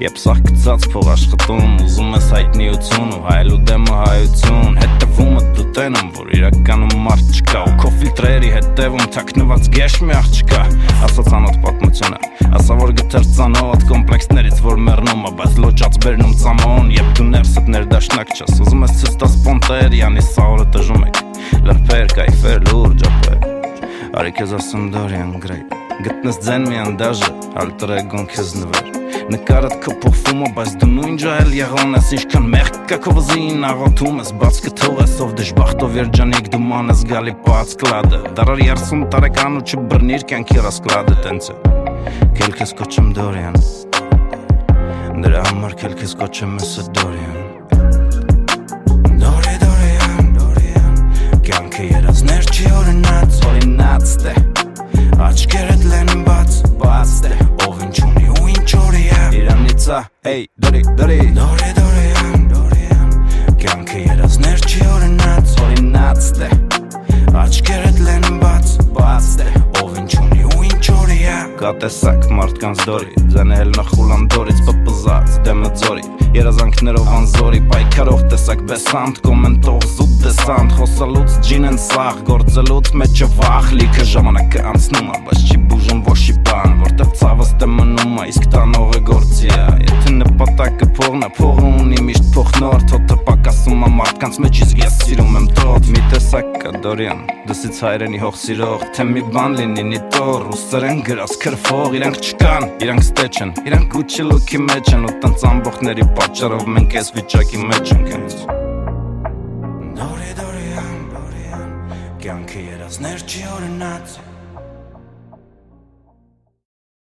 Երբ սաղ գծած փող աշխատում Ուզում ես հայտնիություն ու հայելու դեմը հայություն Հետևումը դու տենամ, որ իրականում մարդ չկա Ու քո ֆիլտրերի հետևում թաքնված գեշ մի աղջկա Ասաց անոտ պատմությունը Ասա որ գտեր ծանոտ կոմպլեքսներից որ մեռնում է Բայց լոճած բերնում ծամոն Երբ դու ներսդ ներդաշնակ չես Ուզում ես ցույց տաս պոնտեր Յանի սա օրը տժում եք Լրբեր, կայֆեր, լուրջ ապեր Արի քեզ ասում Dorian Gray Գտնես ձեն մի անդաժը Ալտրեգոն քեզ նվեր Նկարդ քո փոխվում է բայց դու նույն ջահել եղան ես Ինչքան մեղք կա քո վզին աղոթում ես Բաց կթող ես ով դժբախտով երջանիկ դու ման ես գալի պած կլադը Դարար 30 տարեկան ու չբռնիր կյանքի ռասկլադը տենց է Քել քեզ կոչեմ Dorian Դրա համար քել քեզ կոչեմ ես Dorian Կյանքը երազներ չի օրինած դե Աչքերդ լեն բաց դե Ով ինչ ունի ու ինչ օրի է Իրանից է, hey, Dorian Կյանքը երազներ չի օրինած դե Աչքերդ լեն բաց դե Ով ինչ ունի ու ինչ օրի է Կա տեսակ մարդկանց դորի Ձենել նախուլան դորից պպզած դեմը ձորի Երազանքներով անզորի պայքարող տեսակ բեսանտ Կոմենտող զուտ դեսանտ Խոսալուց ջին են սաղ Գործելուց մեջը վախ Լիքը ժամանակը անցնում է Բայց չի բուժում ոչի բան Որտև ցավս դե մնում է Իսկ տանողը գործի է Եթե նպատակը փողն է Փողը ունի միշտ փոխնորդ Հոթը պակասում է մարդկանց մեջ Իսկ ես սիրում եմ տոտ Մի տեսակ կա Dorian Դսից հայրենի հող սիրող Թե մի բան լինի նիտոր Ռուսերեն գրած քրֆող Իրանք չկան Իրանք ստեչ են Իրանք Gucci look-ի մեջ են Ու տենց ամբողջների պատճառով մենք այս վիճակի մեջ ենք հենց Dorian Կյանքը երազներ չի օրինած